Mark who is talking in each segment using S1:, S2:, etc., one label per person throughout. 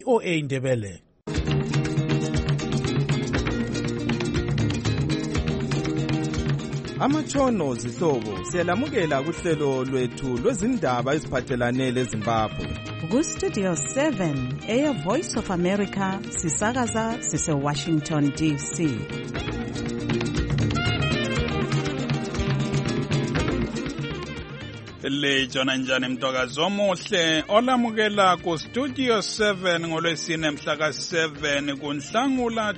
S1: OA Ndebele.
S2: Amatshono zihlobo siyalamukela kuhlelo lwethu lwezindaba eziphathelane leZimbabwe.
S3: Ku-Studio 7 Air Voice of America sisakaza sise-Washington DC.
S4: Lejona njani mtokazi omuhle olamukela ku Studio 7 ngolwesine mhla ka7 kuNhlangula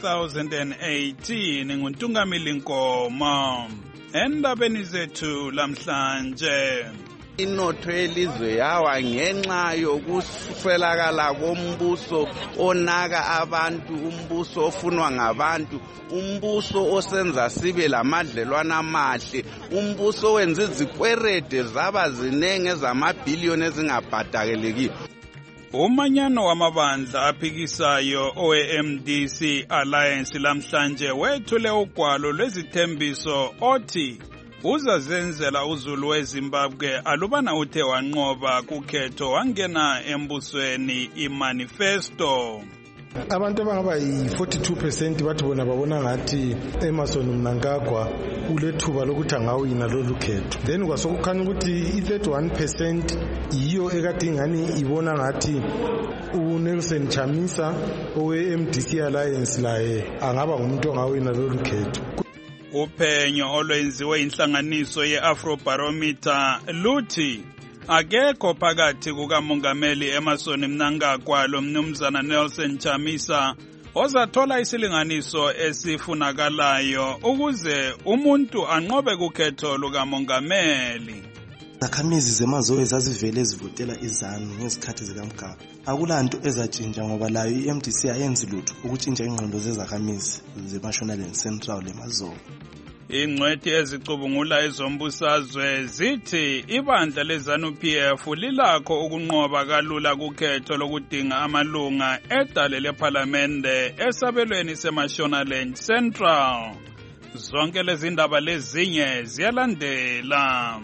S4: 2018 nguNtungamili Nkomo. Endabeni zethu lamhlanje,
S5: inotho yelizwe yawa ngenxa yokuswelakala kombuso onaka abantu, umbuso ofunwa ngabantu, umbuso osenza sibe lamadlelwana amahle, umbuso wenza izikwerede zaba zinenge ezamabhiliyoni ezingabhadaleki.
S4: umanyano wamabandla aphikisayo OAMDC Alliance lamhlanje wethule ugwalo lwezithembiso othi uzazenzela uzulu weZimbabwe alubana uthe wanqoba kukhetho wangena embusweni imanifesto.
S6: Abantu abangaba yi-42% bathi bona babona ngathi Emmerson Mnangagwa ulethuba lokuthi angawina lolu khetho. Then kwasokukhanya ukuthi i-31% yiyo ekade ingani ibona ngathi uNelson Chamisa owe-MDC Alliance laye angaba ngumuntu ongawina lolu khetho.
S4: Uphenyo olwenziwe inhlanganiso ye-Afrobarometer luthi akekho phakathi kukamongameli Emmerson Mnangagwa lomnumzana Nelson Chamisa ozathola isilinganiso esifunakalayo ukuze umuntu anqobe kukhetho lukamongameli.
S7: Izakhamizi zemazowe zazivele ezivotela iZANU ngezikhathi zikaMgaba. Akulanto ezatshintsha ngoba layo i-MDC ayenzi lutho ukutshintsha ingqondo zezakhamizi zeMashonaland Central lemazowe.
S4: Ingcwethi ezicubungula ezombusazwe zithi ibandla leZANU-PF lilakho ukunqoba kalula kukhetho lokudinga amalunga edale lephalamende esabelweni seMashonaland Central. Zonke lezi ndaba lezinye ziyalandela.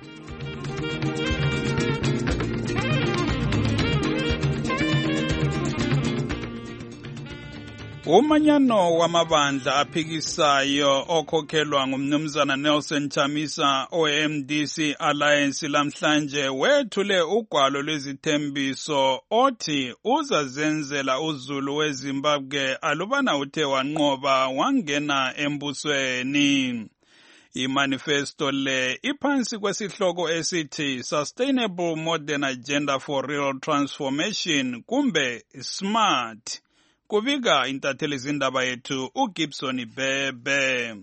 S4: Umanyano wamabandla aphikisayo okhokhelwa ngumnumzana Nelson Chamisa OAMDC Alliance lamhlanje wethule ugwalo lwezithembiso othi uzazenzela uzulu weZimbabwe alubana uthe wanqoba wangena embusweni. Imanifesto le iphansi kwesihloko esithi Sustainable Modern Agenda for Real Transformation kumbe SMART. Kubika intatheli zindaba yethu uGibson Bebe.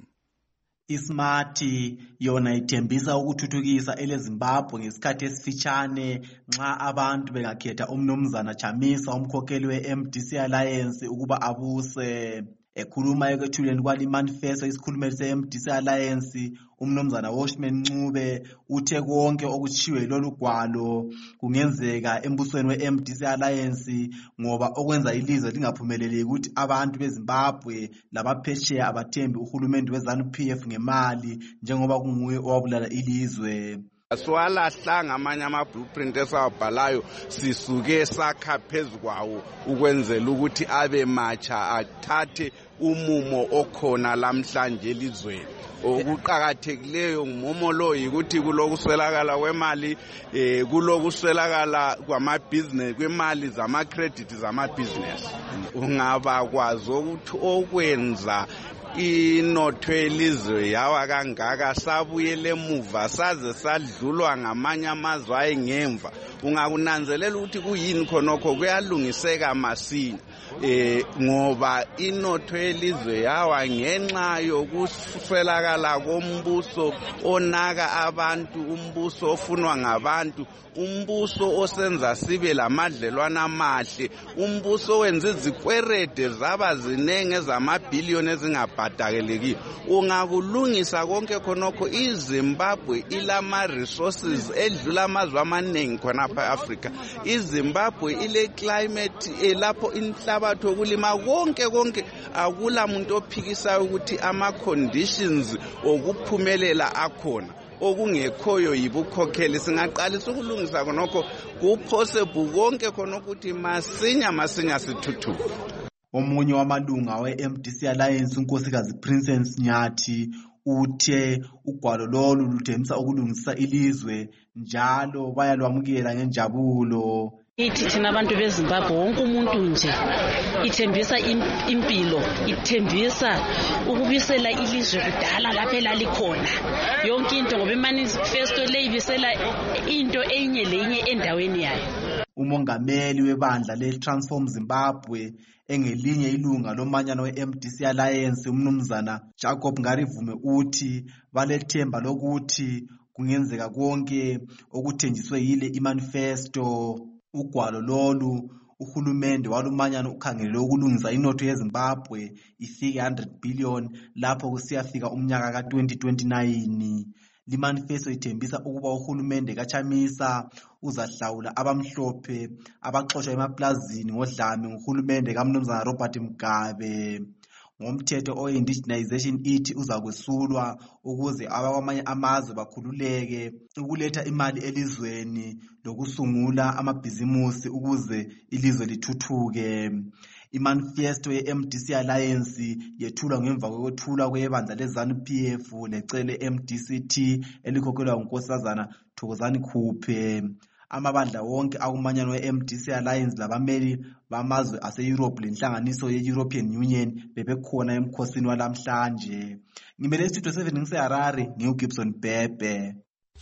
S8: iSmart yona ithembisa ukuthuthukisa eleZimbabwe ngesikhathi esifitshane nxa abantu bengakhetha umnumzana Chamisa umkhokheli we-MDC Alliance ukuba abuse. Ekhuluma ekwethuleni kwali manifesto isikhulumeli se-MDC Alliance umnumzana Washman Ncube uthe konke okutshiwe lolu gwalo kungenzeka embusweni we-MDC Alliance ngoba okwenza ilizwe lingaphumeleli ukuthi abantu beZimbabwe labaphesheya abathembi uhulumende weZANU-PF ngemali njengoba kunguye owabulala ilizwe.
S5: Swalahlanga amanye ama-blueprint esawabhalayo sisuke sakha phezu kwawo ukwenzela ukuthi abe matsha athathe umumo okhona lamhlanje elizweni. Okuqakathekileyo umumo lo yikuthi kulokuswelakala kwemali, kulokuswelakala kwamabhizinesi, kwemali zama-credit zama-business. Ungaba kwazi ukuthi okwenza inotho yelizwe yawa kangaka sabuyele emuva saze sadlulwa ngamanye amazwe ayengemva. Ungakunanzelela ukuthi kuyini khonokho kuyalungiseka masinya. Ngoba inotho yelizwe yawa ngenxa yokuswelakala kombuso onaka abantu, umbuso ofunwa ngabantu, umbuso osenza sibe lamadlelwana amahle, umbuso wenza izikwerede zaba zinenge ezamabhiliyoni ezingabhadaleki. Ungakulungisa konke khonokho iZimbabwe ilama resources edlula amazwe amaningi khona lapha eAfrica. iZimbabwe ile climate lapho inhlabathi okulima konke akula muntu ophikisayo ukuthi ama conditions okuphumelela akhona. okungekhoyo yibukhokheli singaqalisa ukulungisa khonokho kupossible konke khona ukuthi masinya sithuthuke.
S8: Omunye wamalunga we-MDC Alliance unkosikazi Princess Nyathi uthe ugwalo lolu luthembisa ukulungisa ilizwe njalo bayalwamukela ngenjabulo.
S1: Ithi thina abantu beZimbabwe wonke umuntu nje ithembisa impilo, ithembisa ukubisela ilizwe kudala lapho elalikhona yonke into ngoba imanifesto le ibisela into enye lenye endaweni yayo.
S8: Umongameli webandla le-Transform Zimbabwe engelinye ilunga lomanyano we-MDC Alliance umnumzana Jacob Ngarivume uthi balethemba lokuthi kungenzeka konke okuthenjiswe yile imanifesto. Ugwalo lolu uhulumende walumanyano ukhangelele ukulungisa inotho yeZimbabwe ifike 100 billion lapho kusiyafika umnyaka ka-2029. Limanifesto ithembisa ukuba uhulumende kaChamisa uzahlawula abamhlophe abaxoshwa emaplazini ngodlame nguhulumende kaMnumzana Robert Mugabe. Ngomthetho o-indigenization ithi uzakwesulwa ukuze abakwamanye amazwe bakhululeke ukuletha imali elizweni lokusungula amabhizimusi ukuze ilizwe lithuthuke. Imanifesto ye-MDC Alliance yethulwa ngemva kokwethulwa kwebandla le-ZANU-PF lecele MDC-T elikhokhelwa ngunkosazana Thokozani Khuphe. Amabandla wonke akumanyano we-MDC Alliance labameli bamazwe ase-Europe lenhlanganiso ye-European Union bebekhona emkhosini walamhlanje. Ngimele Studio 7 ngise-Harare ngiuGibson Bhebhe.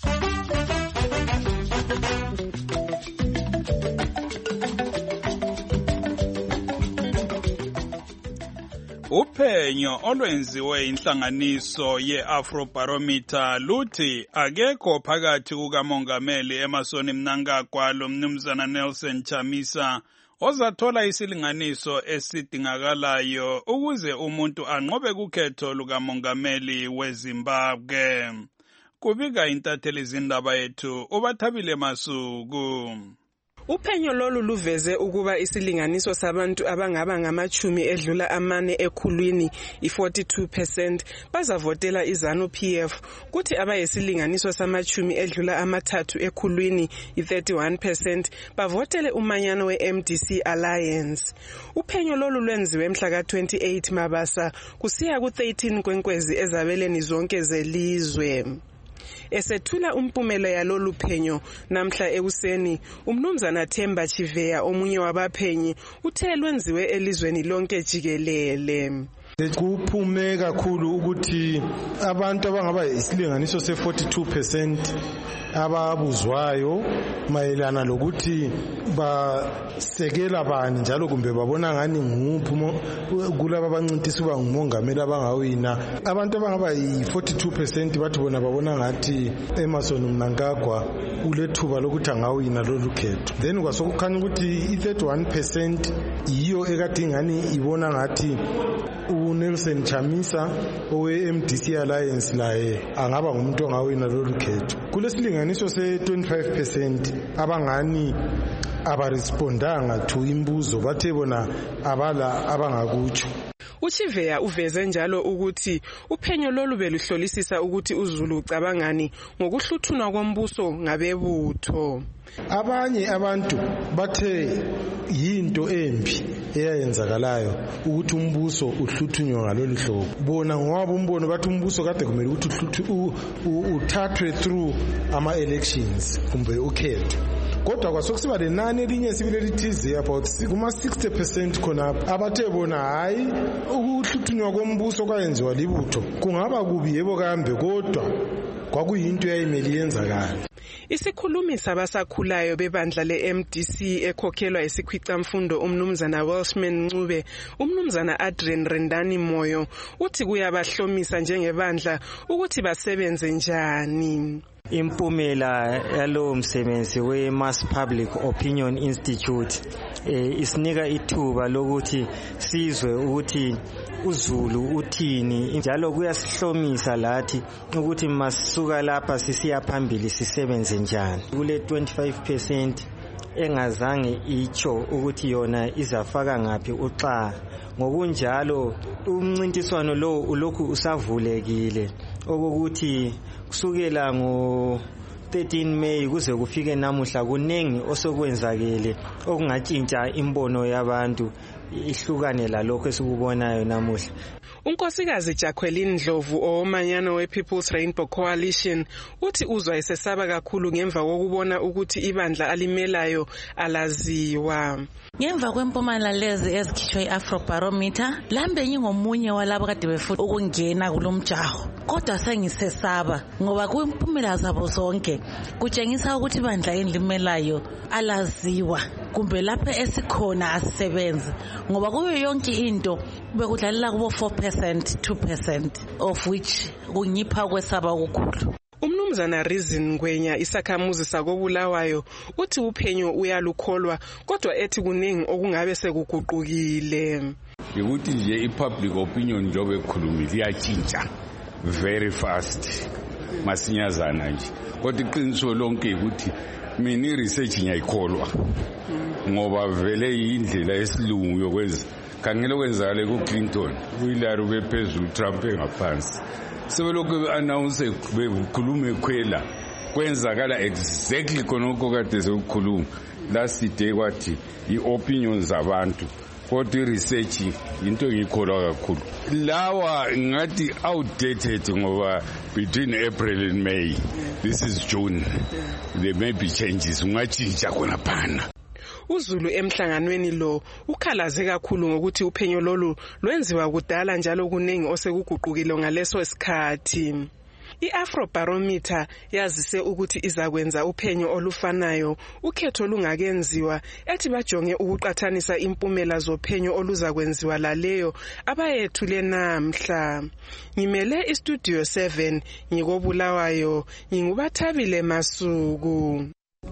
S4: Uphenyo olwenziwe inhlanganiso ye-Afrobarometer luthi akekho phakathi kukamongameli Emmerson Mnangagwa lomnumzana Nelson Chamisa ozathola isilinganiso esidingakalayo ukuze umuntu anqobe kukhetho lukamongameli weZimbabwe. Kubika intatheli zindaba yethu uBathabile Masuku.
S9: Uphenyo lolu luveze ukuba isilinganiso sabantu abangaba ngamachumi edlula amane ekhulwini i-42% bazavotela iZANU-PF kuthi abayisilinganiso samachumi edlula amathathu ekhulwini i-31% bavotele umanyano we-MDC Alliance. Uphenyo lolu lwenziwe mhla ka-28 Mabasa kusiya ku-13 Kwenkwezi ezabeleni zonke zelizwe. Esethula umpumela yalolu phenyo namhla ekuseni umnumzana Themba Chiveya omunye wabaphenyi uthe lwenziwe elizweni lonke jikelele.
S6: Kuphume kakhulu ukuthi abantu abangaba isilinganiso se-42% ababuzwayo mayelana lokuthi basekela bani njalo kumbe babona ngani nguphi kulabo abancintisa uba ngumongameli abangawina. Abantu abangaba yi-42% bathi bona babona ngathi Emmerson Mnangagwa ulethuba lokuthi angawina lolu khetho. Then kwasokukhanya ukuthi i-31% yiyo ekade ingani ibona ngathi uNelson Chamisa owe-MDC Alliance laye angaba ngumuntu ongawina lolu khetho. Kulesilinganiso se-25% abangani abarespondanga to imbuzo bathe bona abala abangakutsho.
S9: Uchiveya uveze njalo ukuthi uphenyo lolu beluhlolisisa ukuthi uZulu ucabangani ngokuhluthunwa kombuso ngabebutho.
S6: Abanye abantu bathe yinto embi eyayenzakalayo ukuthi umbuso uhluthunywe ngalolu hlobo. Bona ngoba umbono bathi umbuso kade kumele ukuthi uthathwe through ama-elections kumbe ukhetho. Kodwa kwasokusiba lenani elinye sibile lithize about kuma-60% khonapho abathe bona hayi ukuhluthunywa kombuso kwayenziwa libutho kungaba kubi yebo kambe kodwa kwakuyinto eyayimele yenzakala.
S9: Isikhulumi sabasakhulayo bebandla le-MDC ekhokhelwa isikhwicamfundo umnumzana Welshman Ncube, umnumzana Adrian Rendani Moyo uthi kuyabahlomisa njengebandla ukuthi basebenze njani.
S10: Impumela yalo msebenzi we-Mass Public Opinion Institute isinika ithuba lokuthi sizwe ukuthi uZulu uthini njalo kuyasihlomisa lathi ukuthi masisuka lapha sisiya phambili sisebenze njani. Kule 25% engazange itsho ukuthi yona izafaka ngaphi uxa. Ngokunjalo umncintiswano lo ulokhu usavulekile okokuthi kusukela ngo-13 May kuze kufike namuhla kunengi osokwenzakele okungatshintsha imbono yabantu ihlukane lalokho esikubonayo namuhla.
S9: Unkosikazi Jacqueline Ndlovu owomanyano we-People's Rainbow Coalition uthi uzwa esesaba kakhulu ngemva kokubona ukuthi ibandla alimelayo alaziwa.
S11: Ngemva kwempumela lezi ezikhishwe i-Afrobarometer lambe ngingomunye walabo kade befuna ukungena kulomjaho, kodwa sengisesaba ngoba kwimpumela zabo zonke kutshengisa ukuthi ibandla elimelayo alaziwa kumbe lapha esikhona asisebenzi, ngoba kuyo yonke into bekudlalela kubo 4% 2% of which kungipha kwesaba okukhulu.
S9: Umnumzana Reason Ngwenya isakhamuzi sakobulawayo uthi uphenyo uyalukholwa kodwa ethi kuningi okungabe sekuguqukile.
S12: Ukuthi nje i-public opinion njobe ekhulumile iyatshintsha very fast masinyazana nje, kodwa iqiniso lonke ukuthi mina i-research ngiyayikholwa ngoba vele indlela yesilungu yokwenza khangela okwenzakale ku-Clinton uHillary bephezulu Trump engaphansi. Sebelokhu be-announce bekhuluma ekhwela kwenzakala exactly khonokho kade sekukhuluma. Last day kwathi i-opinion zabantu kodwa i-research into engiyikholwa kakhulu. Lawa ngathi outdated ngoba between April and May, this is June, there may be changes, ungatshintsha khona phana.
S9: uZulu emhlanganweni lo ukhalaze kakhulu ngokuthi uphenyo lolu lwenziwa kudala njalo kuningi osekuguqukile ngaleso sikhathi. I-Afrobarometer yazise ukuthi izakwenza uphenyo olufanayo ukhetho lungakenziwa ethi bajonge ukuqathanisa impumela zophenyo oluzakwenziwa laleyo abayethule namhla. Ngimele iStudio 7 ngikobulawayo, ngingubathabile Masuku.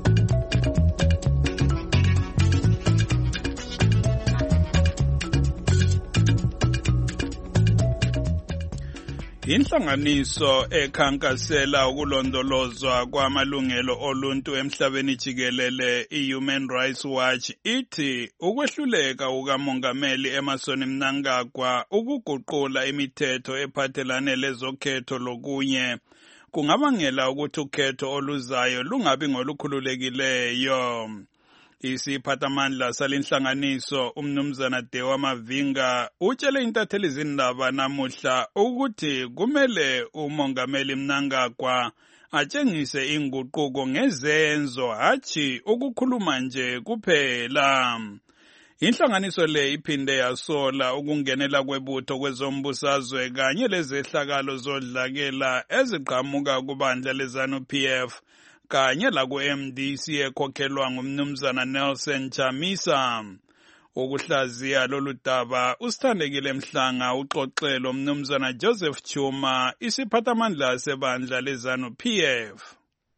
S4: Inhlanganiso ekhankasela ukulondolozwa kwamalungelo oluntu emhlabeni jikelele i-Human Rights Watch ithi ukwehluleka ukamongameli Emmerson Mnangagwa ukuguqula imithetho ephathelane lezokhetho lokunye kungabangela ukuthi ukhetho oluzayo lungabi ngolukhululekileyo. Isiphathamandla salinhlanganiso umnumzana Dewa Mavinga utshele intatheli zindaba namuhla ukuthi kumele umongameli Mnangagwa atshengise inguquko ngezenzo hatshi ukukhuluma nje kuphela. Inhlanganiso le iphinde yasola ukungenela kwebutho kwezombusazwe kanye lezehlakalo zodlakela eziqhamuka kubandla leZANU-PF kanye laku-MDC ekhokhelwa ngumnumzana Nelson Chamisa. Ukuhlaziya lolu daba usithandekile Mhlanga uxoxelo mnumzana Joseph Chuma isiphathamandla sebandla leZANU-PF.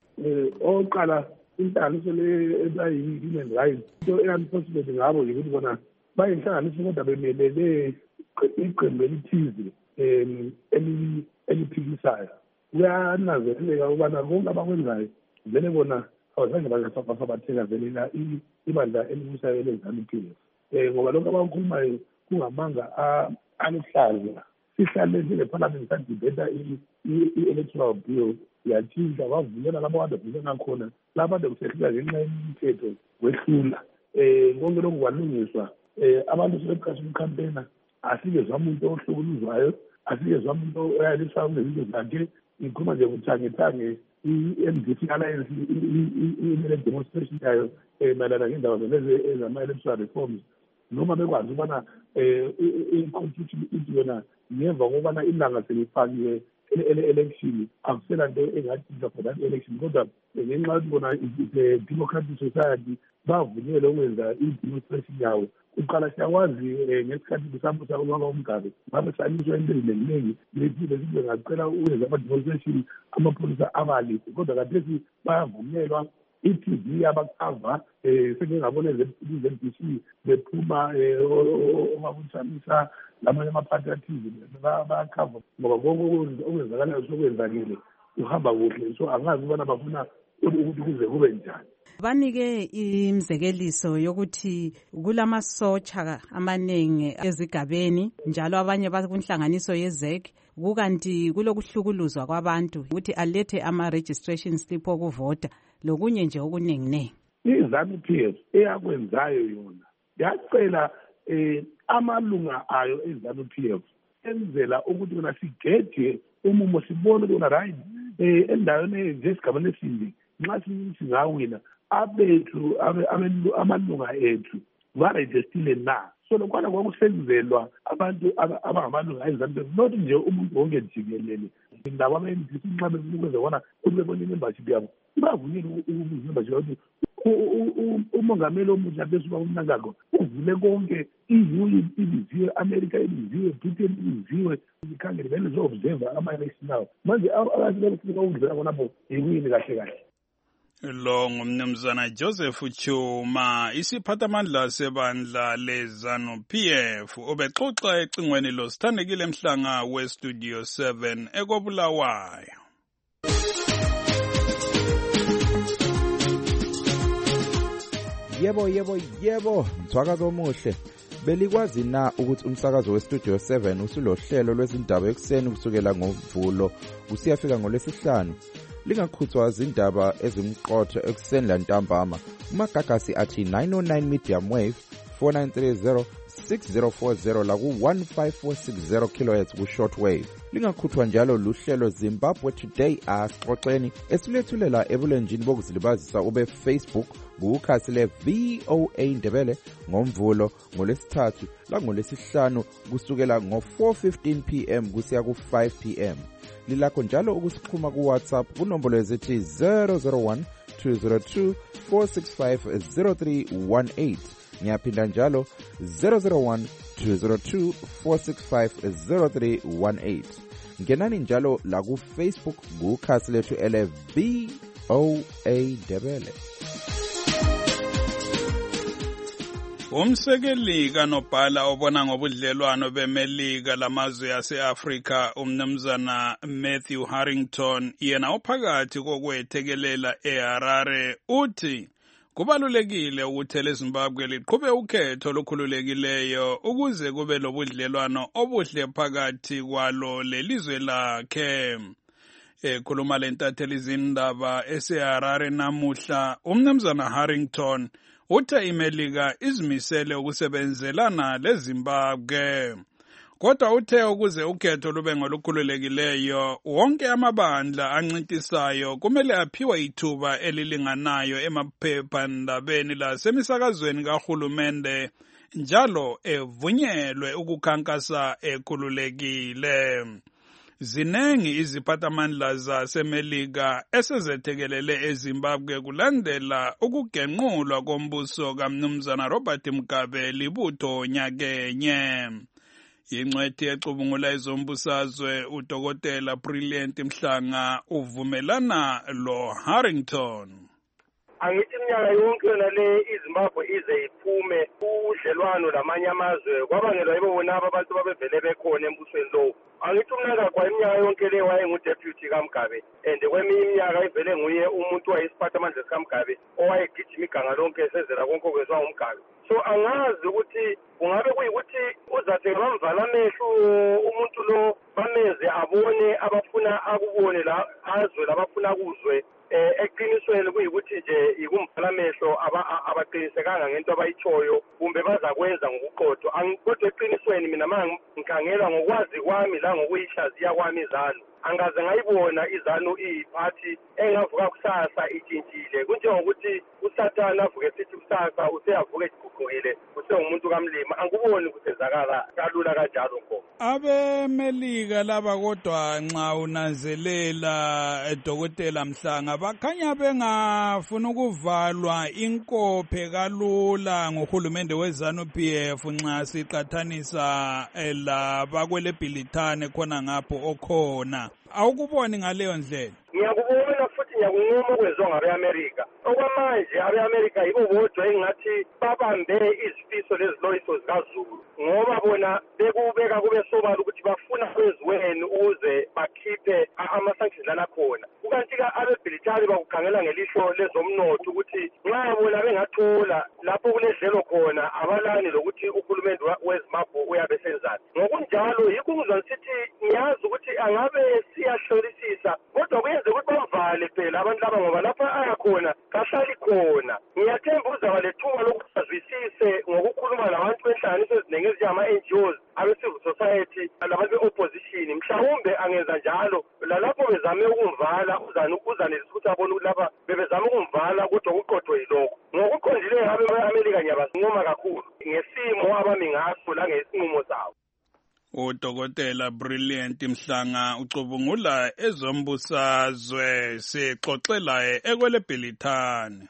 S13: Oqala inhlanganiso le ebayi-human rights into eyanforcement ngabo yikuthi bona bayinhlanganiso kodwa bemelele iqembu elithize eliphikisayo. Kuyananzeleleka ukubana konke abakwenzayo vele bona awuzange basabathekazelela ibandla elibusayo leZANU-PF. Ngoba lokho abakhulumayo kungamanga aluhlaza. Sihlale njenge-parliament sadibeta i-electoral bill yatshintsha bavulela labo kade vulela khona labo kade kusehlika ngenxa yemithetho wehlula. Konke lokhu kwalungiswa. Abantu sebeqasha umkhampena asikezwa umuntu ohlukuluzwayo, asikezwa umuntu oyaliswayo ngezinto zakhe. Ngikhuluma nje nguthangethange i-MDC Alliance imele demonstration yayo mayelana ngendaba ezama-electoral reforms noma bekwazi ukubana i-constitution ithi yona ngemva kokubana ilanga selifakiwe ele-election akusela nto engatshintsha for that election kodwa ngenxa yokuthi bona i-democratic society bavunyelwe ukwenza i-demonstration yawo. Uqala siyakwazi ngesikhathi kusambusa ubaba uMgabe ngabe sanyiswa into eziningi lethile sibe ngacela ukwenza ama-demonstration amapholisa abalise kodwa khathesi bayavunyelwa. I-TV yabakhava sengingabona ize-MDC bephuma omakutshamisa lamanye amaphathi athize bayakhava ngoba konke okwenzakalayo sokwenzakile uhamba kuhle, so angazi ukubana bafuna ukuthi kuze kube njani.
S3: Banike imzekeliso yokuthi kulamasotsha amaningi ezigabeni njalo abanye bakunhlanganiso yezek kukanti kulokuhlukuluzwa kwabantu ukuthi alethe ama-registration slip okuvota lokunye nje okuningi.
S13: I-ZANU-PF eyakwenzayo yona yacela amalunga ayo e-ZANU-PF enzela ukuthi kona sigede umumo sibone ukuthi right endaweni esigabeni esinye nxa singawina abethu amalunga ethu varejistile na. So lokwana kwakusenzelwa abantu abangamalunga e-ZANU-PF not nje umuntu wonke jikelele indaba ama-MDC nxa besikwenza khona ukuthi bebona i-membership yabo ibavunyele uku-membership ukuthi umongameli omutsha besuka uMnangagwa uvule konke i-EU ibiziwe, America ibiziwe, Britain ibiziwe, ikhangele vele zo-observa ama-national manje abantu befika ukudlula khonapho yikuyini kahle kahle.
S4: Lo ngumnumzana Joseph Chuma, isiphathamandla sebandla le-ZANU-PF, obexoxa ecingweni lo Sithandekile Mhlanga we-Studio 7 eKobulawayo.
S2: Yebo, mthwakazi omuhle. Belikwazi na ukuthi umsakazo we-Studio 7 usulohlelo lwezindaba ekuseni kusukela ngoMvulo kusiyafika ngoLwesihlanu? Lingakhuthwa izindaba ezimqotho ekuseni lantambama. Umagagasi athi 909 medium wave 4930 6040 la ku-15460 kHz ku-short wave. Lingakhuthwa njalo luhlelo Zimbabwe Today asixoxeni esilethulela ebulenjini bokuzilibazisa ube Facebook kukhasi le-VOA Ndebele ngoMvulo, ngoLwesithathu langolwesihlanu kusukela ngo-4:15 PM kusiya ku-5 PM. Lilakho njalo ukusikhuma ku-WhatsApp kunombolo ezithi 001 202 465 0318. Ngiyaphinda njalo 001 202 465 0318. Ngenani njalo la ku-Facebook kukhasi lethu ele-VOA Ndebele.
S4: Umsekeli kanobhala obona ngobudlelwano beMelika lamazwe yase-Afrika umnumzana Matthew Harrington yena ophakathi kokwethekelela eHarare uthi kubalulekile ukuthi eleZimbabwe liqhube ukhetho olukhululekileyo ukuze kube lobudlelwano obuhle phakathi kwalo lelizwe lakhe. Ekhuluma lentatheli izindaba eseHarare namuhla umnumzana Harrington uthe iMelika izimisele ukusebenzelana leZimbabwe. Kodwa uthe ukuze ukhetho lube ngolukhululekileyo wonke amabandla ancintisayo kumele aphiwe ithuba elilinganayo emaphephandabeni lasemisakazweni kahulumende njalo evunyelwe ukukhankasa ekhululekile. Zinengi iziphathamandla zaseMelika esezethekelele eZimbabwe kulandela ukugenqulwa kombuso kaMnumzana Robert Mugabe libutho nyakenye. Ingcwethi ecubungula ezombusazwe uDokotela Brilliant Mhlanga uvumelana lo Harrington.
S14: Angithi iminyaka yonke yona le iZimbabwe ize iphume udlelwano lamanye amazwe kwabangelwa yibona abantu babevele bekhona embusweni lo. Angithi uMnangagwa iminyaka yonke le wayengudeputy kaMugabe and kweminye iminyaka ivele nguye umuntu wayesiphathamandla sikaMugabe owayegijima iganga lonke esezela konke okwenziwa nguMugabe. So angazi ukuthi kungabe kuyikuthi uzathi bamvala amehlo umuntu lo bameze abone abafuna akubone la azwe labafuna kuzwe eqinisweni kuyikuthi nje ikumvala amehlo abaqinisekanga ngento abayitshoyo kumbe bazakwenza ngokuqotho. Kodwa eqinisweni mina mangikhangela ngokwazi kwami la ngokuyihlaziya kwami iZANU angaze ngayibona iZANU iyiphathi engavuka kusasa itshintshile kunjengokuthi uSathana avuke sithi kusasa useyavuka eguqukile usengumuntu kamlima anguboni ukuthezakala kalula kanjalo nko.
S4: AbeMelika laba kodwa nxa unanzelela Dokotela Mhlanga bakhanya bengafuna ukuvalwa inkophe kalula ngohulumende weZANU-PF nxa siqathanisa labakweleBhilithane khona ngapho okhona. Awukuboni ngaleyo ndlela?
S14: Ngiyakubona futhi siyakuncoma okwenziwa ngabe-Amerika. Okwamanje abe-Amerika yibo bodwa engathi babambe izifiso leziloyiso zikaZulu ngoba bona bekubeka kube sobala ukuthi bafuna kwenziweni ukuze bakhiphe ama-sanctions lana khona. Kukanti-ke abebhilitari bakukhangela ngelihlo lezomnotho ukuthi nxa bona bengathola lapho kuledlelo khona abalani lokuthi uhulumende weZimbabwe uyabe senzani. Ngokunjalo yikho ukuzwa nsithi ngiyazi ukuthi angabe siyahlolisisa kodwa kuyenze ukuthi bamvale phela abantu laba ngoba lapha ayakhona kahlali khona. Ngiyathemba uzaba lethuba lokuthi azwisise ngokukhuluma labantu benhlanganiso eziningi ezinjengama-NGOs, abe-civil society, labantu be-opposition. Mhlawumbe angenza njalo lalapho bezame ukumvala uzanelisa ukuthi abone ukuthi lapha bebezama ukumvala kodwa kuqoqwe yilokho. Ngokuqondileyo abe-Amerika ngiyabancoma kakhulu ngesimo abami ngaso langesinqumo sawo.
S4: uDokotela Brilliant Mhlanga ucubungula ezombusazwe sixoxela ekwelebhilithani.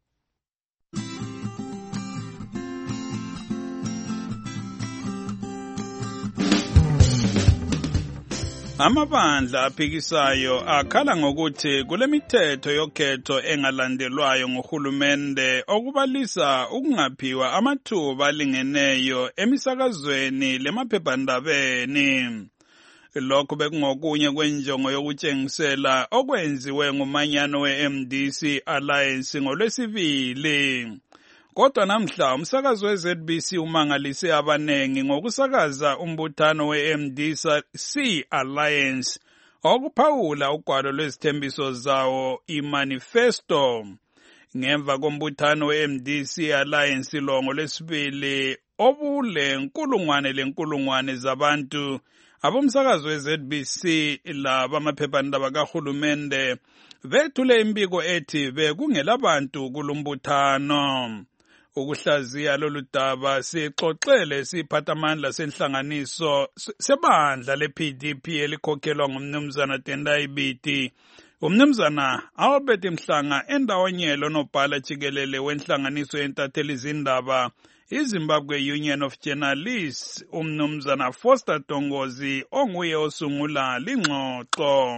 S4: Amabandla aphikisayo akhala ngokuthi kulemithetho yokhetho engalandelwayo ngohulumende okubalisa ukungaphiwa amathuba alingeneyo emisakazweni lemaphephandabeni. Lokhu bekungokunye kwenjongo yokutshengisela okwenziwe ngumanyano we-MDC Alliance ngolwesibili. Kodwa namhla umsakazo we-ZBC umangalise abanengi ngokusakaza umbuthano we-MDC Alliance okuphawula ugwalo lwezithembiso zawo imanifesto. Ngemva kombuthano we-MDC Alliance lo ngolwesibili obule nkulungwane zabantu, abomsakazo we-ZBC labamaphephandaba kahulumende bethule imbiko ethi bekungelabantu kulumbuthano. Ukuhlaziya lolu daba sixoxele siphathamandla senhlanganiso sebandla le-PDP elikhokhelwa ngumnumzana Tendai Biti. Umnumzana Albert Mhlanga endawonyelo nobhala jikelele wenhlanganiso yentatheli zindaba iZimbabwe Union of Journalists, umnumzana Foster Tongozi onguye osungula lingxoxo.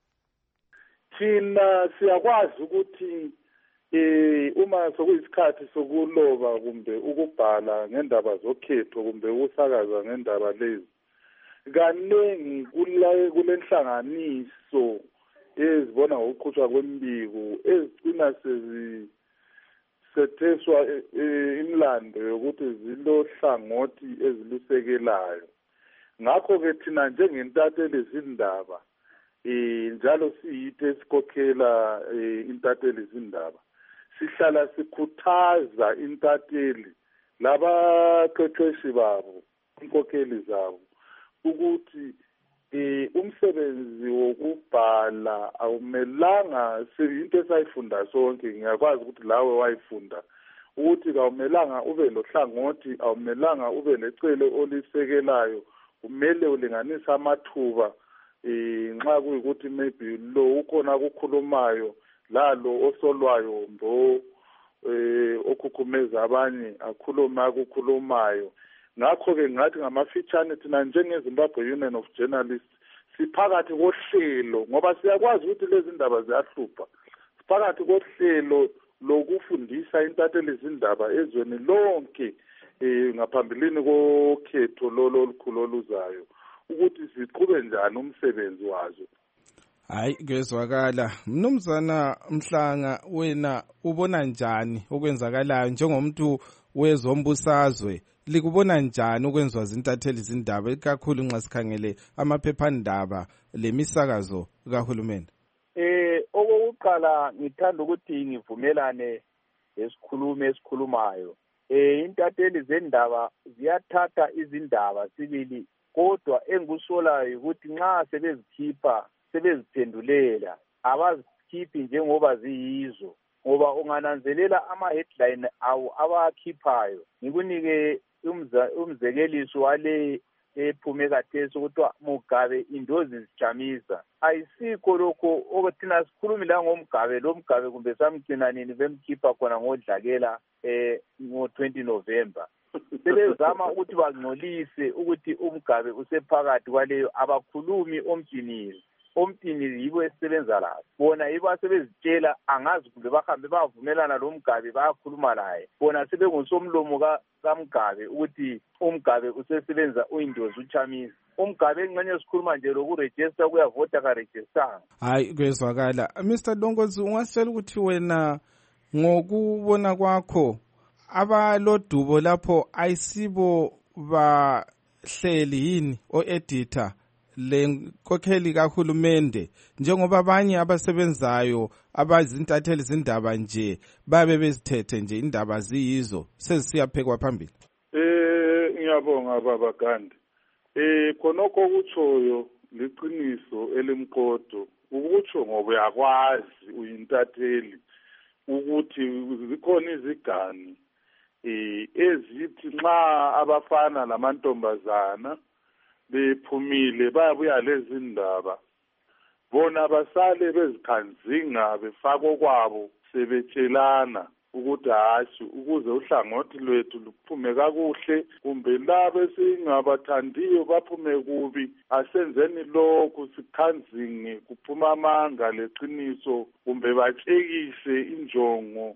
S15: Thina siyakwazi ukuthi uma sokuyisikhathi sokuloba kumbe ukubhala ngendaba zokhetho kumbe ukusakaza ngendaba lezi, kaningi kulenhlanganiso ezibona ngokuqhutshwa kwembiko ezigcina sezisetheswa imlando yokuthi zilohlangothi ezilusekelayo. Ngakho-ke thina njengentatheli zindaba njalo siyithe esikhokhela intatheli zindaba, sihlala sikhuthaza intatheli labaqeqeshi babo, inkokheli zabo, ukuthi umsebenzi wokubhala awumelanga into esayifunda sonke. Ngiyakwazi ukuthi lawe wayifunda ukuthi awumelanga ube lohlangothi, awumelanga ube lecele olisekelayo, kumele ulinganise amathuba. Nxa kuyikuthi maybe lo ukhona kukhulumayo lalo osolwayo okhukhumeza abanye akhuluma akukhulumayo. Ngakho-ke ngathi ngamafitshane thina njengeZimbabwe Union of Journalists siphakathi kohlelo, ngoba siyakwazi ukuthi lezi ndaba ziyahlupha, siphakathi kohlelo lokufundisa intatheli zindaba ezweni lonke ngaphambilini kokhetho lolukhulu oluzayo ukuthi siqhube njani umsebenzi wazo.
S2: Hayi, kwezwakala. Mnumzana Mhlanga, wena ubona njani okwenzakalayo njengomuntu wezombusazwe? Likubona njani okwenziwa zintatheli zindaba ikakhulu nxa sikhangele amaphephandaba lemisakazo kahulumende?
S16: Okokuqala ngithanda ukuthi ngivumelane lesikhulumi esikhulumayo. Intatheli zendaba ziyathatha izindaba sibili, kodwa engikusolayo ukuthi nxa sebezikhipha sebeziphendulela abazikhiphi njengoba ziyizo, ngoba ungananzelela ama-headline awo abakhiphayo. Ngikunike umzekeliso wale ephume kathesi ukuthiwa Mugabe indozi zijamisa. Ayisikho lokho okuthina sikhulumi la ngomgabe, lo Mgabe kumbe samgcina nini bemkhipha khona ngodlakela ngo-20 November. Sebezama ukuthi bangcolise ukuthi uMgabe usephakathi kwaleyo, abakhulumi omjinini. omtini yibo esisebenza labo bona yibo asebezitshela angazi kumbe bahambe bavumelana lo Mgabe bayakhuluma laye bona sebengusomlomo kaMgabe ukuthi uMgabe usesebenza uyindozi uChamisa uMgabe engxenye sikhuluma nje lokuregister kuyavota karegister.
S2: Hayi kwezwakala. Mr. Dongozi, ungasitshela ukuthi wena ngokubona kwakho abalodubo lapho ayisibo bahleli yini o-editor lenkokheli kahulumende njengoba abanye abasebenzayo abazintatheli zindaba nje babe bezithethe nje indaba ziyizo sezisiyaphekwa phambili?
S15: Ngiyabonga baba Gandhi. Khonokho kutshoyo liqiniso elimqodo ukutsho ngoba uyakwazi uyintatheli ukuthi zikhona izigani ezithi nxa abafana lamantombazana bephumile bayabuya lezi ndaba bona basale bezikhanzinga befako kwabo sebetshelana ukuthi hashi ukuze uhlangothi lwethu luphume kakuhle kumbe labo singabathandiyo baphume kubi asenzeni lokhu sikhanzinge kuphuma amanga leqiniso kumbe batshekise injongo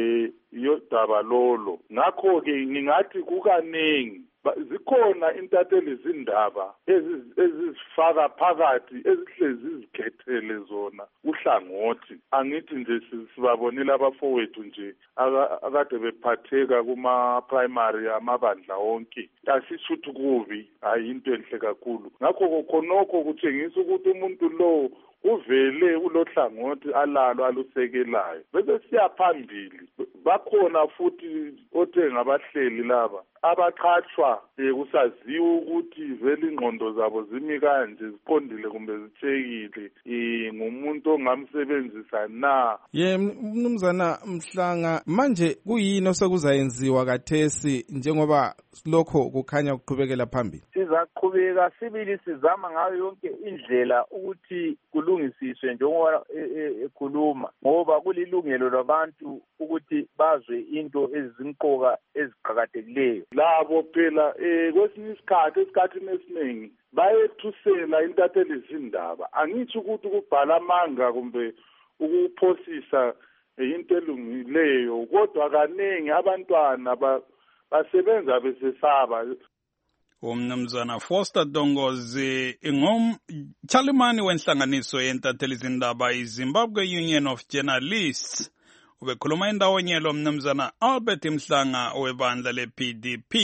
S15: yodaba lolo. Ngakho ke ngingathi kukanengi zikhona intatheli zindaba ezizifaka phakathi ezihlezi zizikhethele zona uhlangothi. Angithi nje sibabonile abafowethu nje akade bephatheka kuma-primary amabandla onke. Asisho ukuthi kubi, hayi into enhle kakhulu. Ngakho khonokho kutshengisa ukuthi umuntu lo uvele ulohlangothi alalo alusekelayo. Bese siya phambili. Bakhona futhi othe ngabahleli laba abaqhatshwa kusaziwa ukuthi vele ingqondo zabo zimi kanje ziqondile kumbe zithekile ngumuntu ongamsebenzisa na.
S2: Mnumzana Mhlanga, manje kuyini osekuzayenziwa kathesi njengoba lokho kukhanya ukuqhubekela phambili?
S16: Sizaqhubeka sibili sizama ngayo yonke indlela ukuthi kulungisiswe njengoba ekhuluma ngoba kulilungelo labantu ukuthi bazwe into ezimqoka eziqhakathekileyo.
S15: Labo phela kwesinye esikhathini esiningi bayethusela intatheli zindaba. Angithi ukuthi ukubhala amanga kumbe ukuphosisa into elungileyo kodwa kaningi abantwana basebenza besesaba.
S4: Umnumzana Foster Dongozi ngumchalimani wenhlanganiso yentatheli zindaba iZimbabwe Union of Journalists. Ubekhuluma endawonye lo mnumzana Albert Mhlanga webandla le-PDP.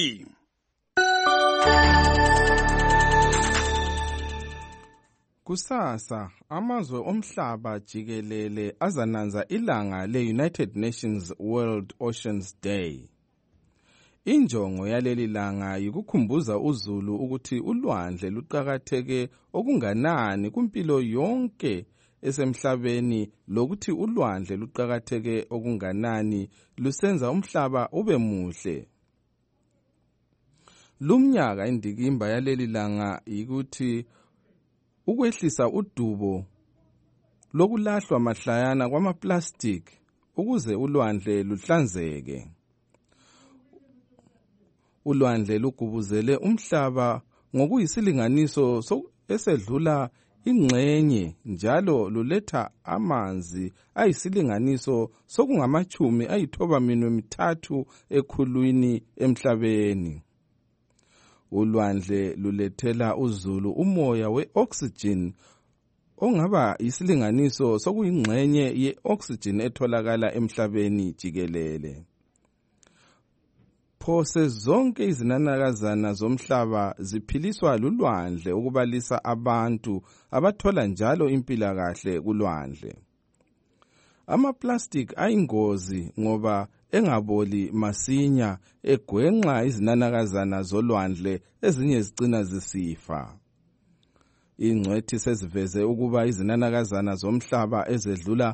S2: Kusasa amazwe omhlaba jikelele azananza ilanga le-United Nations World Oceans Day. Injongo yaleli langa yikukhumbuza uzulu ukuthi ulwandle luqakatheke okunganani kumpilo yonke esemhlabeni lokuthi ulwandle luqakatheke okunganani lusenza umhlaba ube muhle. Lumnyaka indikimba yaleli langa yikuthi ukwehlisa udubo lokulahlwa mahlayana kwamaplastic ukuze ulwandle luhlanzeke. Ulwandle lugubuzele umhlaba ngokuyisilinganiso esedlula ingxenye njalo luletha amanzi ayisilinganiso sokungamachumi-93 ekhulwini emhlabeni. Ulwandle lulethela uzulu umoya we-oxygen ongaba yisilinganiso sokuyingxenye ye-oxygen etholakala emhlabeni jikelele. Phose zonke izinanakazana zomhlaba ziphiliswa lulwandle ukubalisa abantu abathola njalo impilakahle kulwandle. Amaplastic ayingozi ngoba engaboli masinya egwenxa izinanakazana zolwandle ezinye zicina zisifa. Ingcwethi seziveze ukuba izinanakazana zomhlaba ezedlula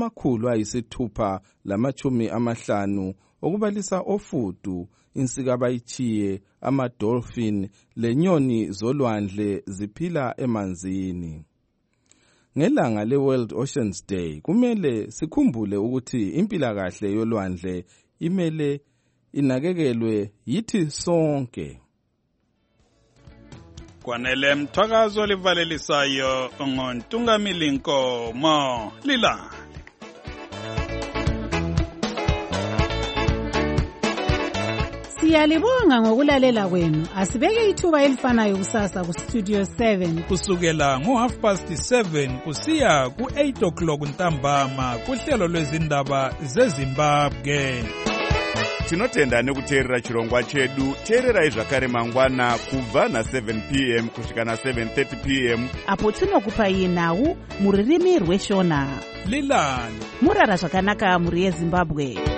S2: 650 okubalisa ofudu, insika abayichiye, ama-dolphin lenyoni zolwandle ziphila emanzini. Ngelanga le-World Oceans Day kumele sikhumbule ukuthi impilakahle yolwandle imele inakekelwe yithi sonke.
S4: Kwanele Mthwakazo livalelisayo ngoNtungamili Nkomo Lila.
S17: Siyalibonga ngokulalela kwenu. Asibeke ithuba elifanayo kusasa ku Studio 7
S4: kusukela ngo7:30 kusiya ku8:00 ntambama kuhlelo lwezindaba zeZimbabwe.
S18: Tinotenda nekuteerera chirongwa chedu. Teererai zvakare mangwana kubva na7 p.m. kusvika na7:30 p.m.
S19: apo tinokupai nhau muririmi rweshona.
S4: Lilani
S19: murara zvakanaka muri yeZimbabwe.